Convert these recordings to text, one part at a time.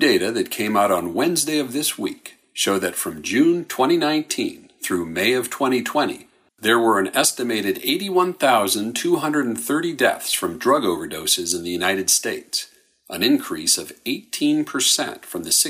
data that came out on Wednesday of this week show that from June 2019 through May of 2020, there were an estimated 81,230 deaths from drug overdoses in the United States, an increase of 18% from the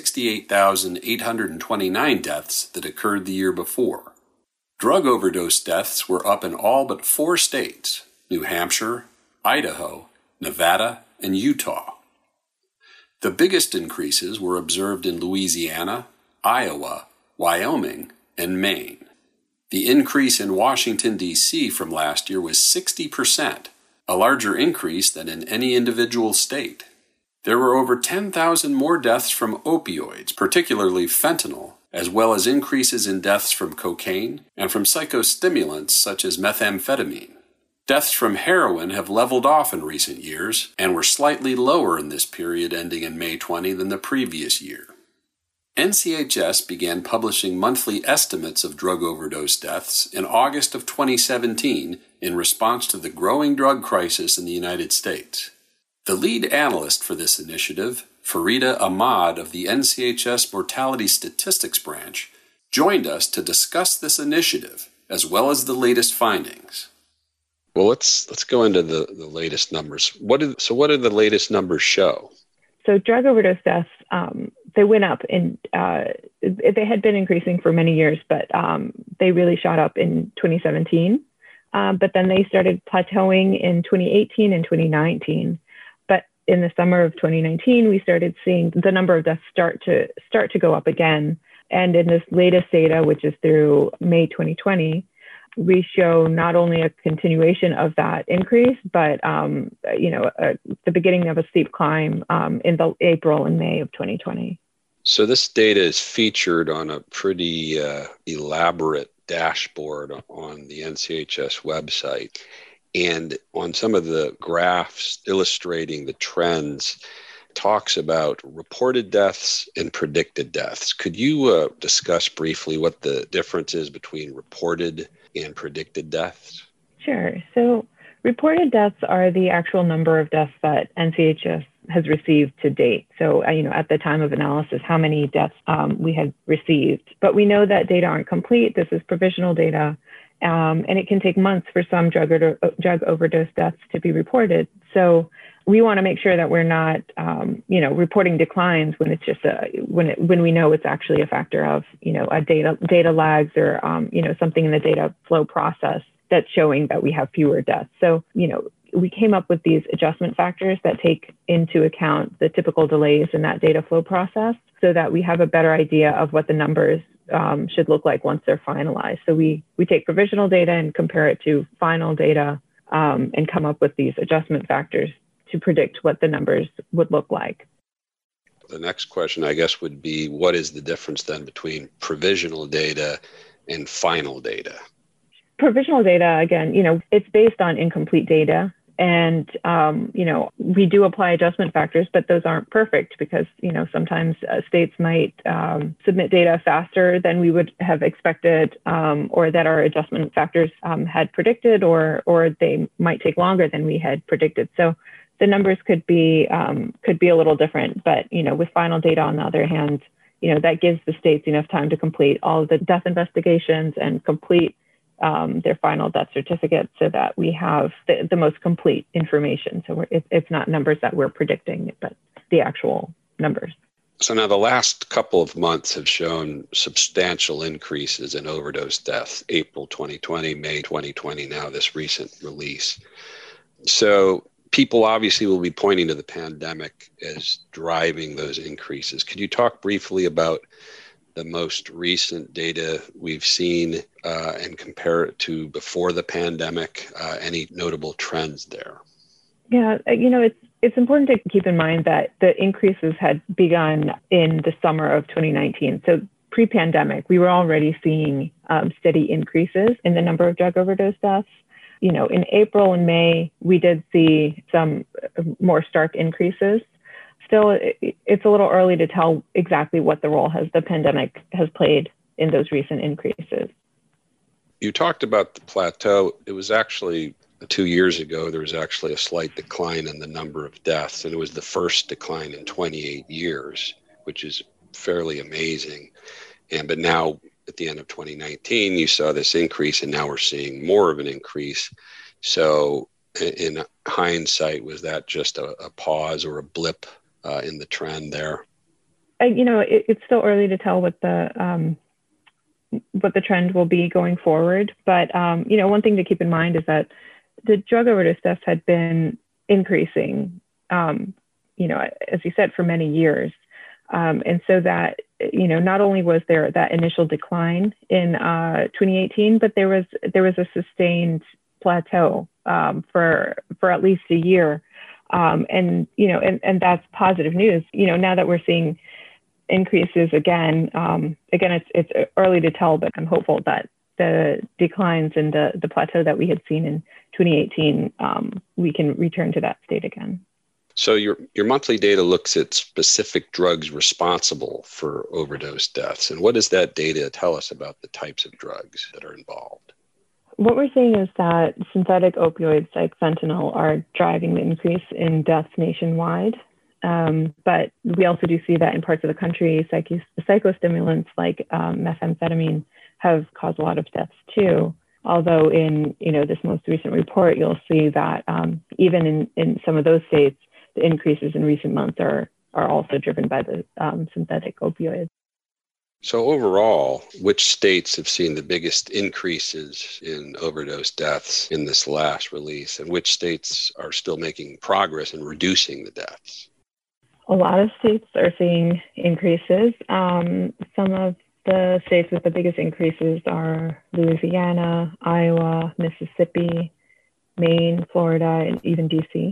68,829 deaths that occurred the year before. Drug overdose deaths were up in all but 4 states: New Hampshire, Idaho, Nevada, and Utah. The biggest increases were observed in Louisiana, Iowa, Wyoming, and Maine. The increase in Washington, D.C. from last year was 60%, a larger increase than in any individual state. There were over 10,000 more deaths from opioids, particularly fentanyl, as well as increases in deaths from cocaine and from psychostimulants such as methamphetamine. Deaths from heroin have leveled off in recent years and were slightly lower in this period ending in May 20 than the previous year. NCHS began publishing monthly estimates of drug overdose deaths in August of 2017 in response to the growing drug crisis in the United States. The lead analyst for this initiative, Farida Ahmad of the NCHS Mortality Statistics Branch, joined us to discuss this initiative as well as the latest findings. Well, let's go into the latest numbers. What did the latest numbers show? So drug overdose deaths, they went up, and they had been increasing for many years, but they really shot up in 2017. But then they started plateauing in 2018 and 2019. But in the summer of 2019, we started seeing the number of deaths start to go up again. And in this latest data, which is through May 2020, we show not only a continuation of that increase, but the beginning of a steep climb in the April and May of 2020. So this data is featured on a pretty elaborate dashboard on the NCHS website. And on some of the graphs illustrating the trends, talks about reported deaths and predicted deaths. Could you discuss briefly what the difference is between reported and predicted deaths? Sure. So reported deaths are the actual number of deaths that NCHS has received to date. So, at the time of analysis, how many deaths we had received. But we know that data aren't complete. This is provisional data, and it can take months for some drug overdose deaths to be reported. So we want to make sure that we're not, reporting declines when it's just when we know it's actually a factor of, a data lags or, something in the data flow process that's showing that we have fewer deaths. So, we came up with these adjustment factors that take into account the typical delays in that data flow process so that we have a better idea of what the numbers should look like once they're finalized. So we take provisional data and compare it to final data and come up with these adjustment factors to predict what the numbers would look like. The next question, I guess, would be, what is the difference then between provisional data and final data? Provisional data, again, it's based on incomplete data. And, we do apply adjustment factors, but those aren't perfect because, sometimes states might submit data faster than we would have expected, or that our adjustment factors had predicted, or they might take longer than we had predicted. So the numbers could be a little different, but, with final data, on the other hand, that gives the states enough time to complete all of the death investigations and complete their final death certificates so that we have the most complete information. So it's not numbers that we're predicting, but the actual numbers. So now the last couple of months have shown substantial increases in overdose deaths, April 2020, May 2020, now this recent release. So people obviously will be pointing to the pandemic as driving those increases. Could you talk briefly about the most recent data we've seen and compare it to before the pandemic? Any notable trends there? Yeah, it's important to keep in mind that the increases had begun in the summer of 2019. So pre-pandemic, we were already seeing steady increases in the number of drug overdose deaths. In April and May, we did see some more stark increases. Still, it's a little early to tell exactly what the role the pandemic has played in those recent increases. You talked about the plateau. It was actually 2 years ago, there was actually a slight decline in the number of deaths, and it was the first decline in 28 years, which is fairly amazing. But now at the end of 2019, you saw this increase, and now we're seeing more of an increase. So in hindsight, was that just a pause or a blip in the trend there? It's still early to tell what the trend will be going forward. But, one thing to keep in mind is that the drug overdose deaths had been increasing, as you said, for many years. And so that, not only was there that initial decline in 2018, but there was a sustained plateau for at least a year. And that's positive news. Now that we're seeing increases again, it's early to tell, but I'm hopeful that the declines and the plateau that we had seen in 2018, we can return to that state again. So your monthly data looks at specific drugs responsible for overdose deaths. And what does that data tell us about the types of drugs that are involved? What we're seeing is that synthetic opioids like fentanyl are driving the increase in deaths nationwide. But we also do see that in parts of the country, psychostimulants like methamphetamine have caused a lot of deaths too. Although in this most recent report, you'll see that even in some of those states, the increases in recent months are also driven by the synthetic opioids. So overall, which states have seen the biggest increases in overdose deaths in this last release, and which states are still making progress in reducing the deaths? A lot of states are seeing increases. Some of the states with the biggest increases are Louisiana, Iowa, Mississippi, Maine, Florida, and even DC.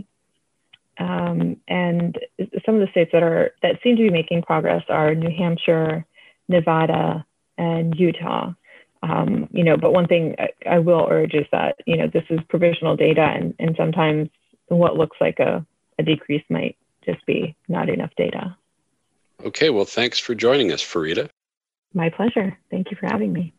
And some of the states that seem to be making progress are New Hampshire, Nevada, and Utah. But one thing I will urge is that, this is provisional data, and sometimes what looks like a decrease might just be not enough data. Okay, well, thanks for joining us, Farida. My pleasure. Thank you for having me.